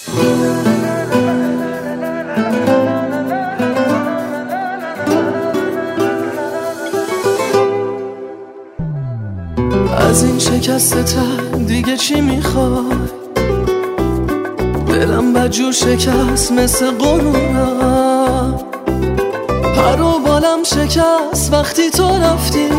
از این شکست دیگه چی میخوای؟ دلم بدجور شکست مثل قرونم، پر و بالم شکست وقتی تو رفتی.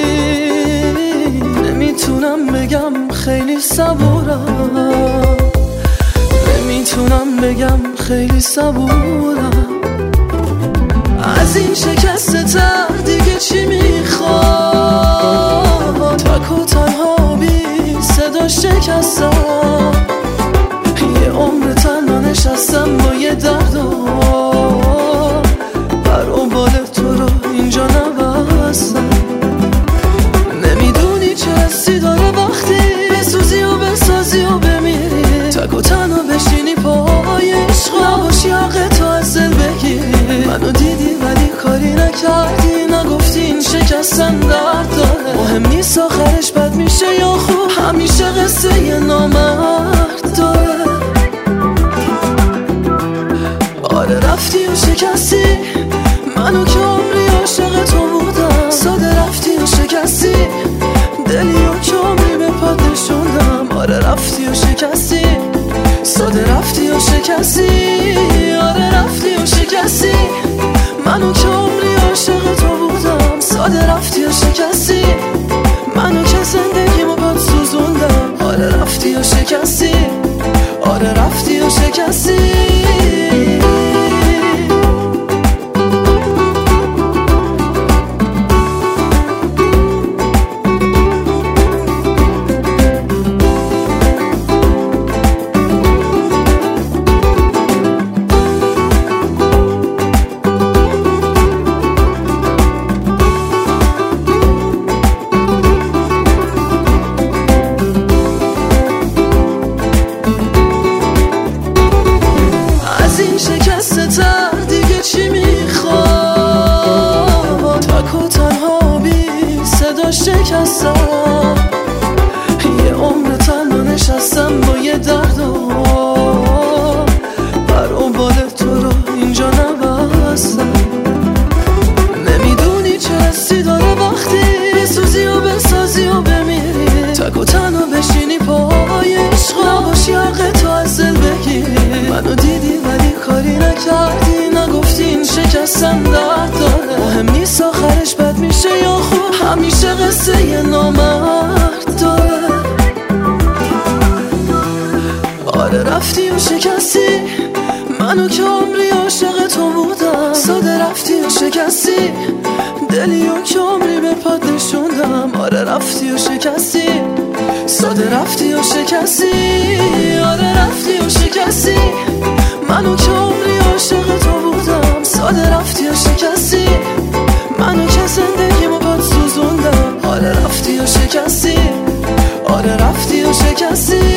نمیتونم بگم خیلی صبورم، نمیتونم بگم خیلی صبورم. از این شکست دیگه چی میخوای؟ تک و تنها بی صدا شکستم، یه عمر تنها نشستم با یه درد و پر و بال تو رو اینجا نبستم. نمیدونی چه حسی داره وقتی بسوزی و بسازی و بمیری، تک و تنها بشینی پای عشق، نباشی حق تو از دل بگیری. منو دیدی ولی کاری نکردی، نگفتی این شکستن درد داره. مهم نیست آخرش بد میشه یا خوب، همیشه قصه یه نامرد داره. آره رفتی و شکستی منو که عمری عاشق تو بودم. ساده رفتی و شکستی دلی و که عمری به پات نشوندم. آره رفتی و شکستی، ساده رفتی و شکستی. آره رفتی و شکستی منو که عمری عاشق تو بودم. ساده رفتی و شکستی منو که زندگیمو باد سوزوندم. آره رفتی و شکستی، آره رفتی و شکستی. دیگه چی میخوای؟ تک و تنها بی صدا شکستم، یه عمر تنها نشستم با یه درد و پر و بال تو رو اینجا نبستم. نمیدونی چه حسی داره وقتی بسوزی و بسازی و بمیری، تک و تنها بشینی پای عشق، نباشی حق تو از دل بگیری. منو دیدی ولی کاری نکردی، نگفتی این شکستن درد داره. مهم نیست آخرش بد میشه یا خوب، همیشه قصه یه نامرد داره. آره رفتی و شکستی منو که عمری عاشق تو بودم. ساده رفتی و شکستی دلی و که عمری به پات نشوندم. آره رفتی و شکستی، ساده رفتی و شکستی. آره رفتی و شکستی منو که عمری عاشق تو بودم. ساده رفتی و شکستی منو که زندگیمو باد سوزوندم. آره رفتی و شکستی، آره رفتی و شکستی.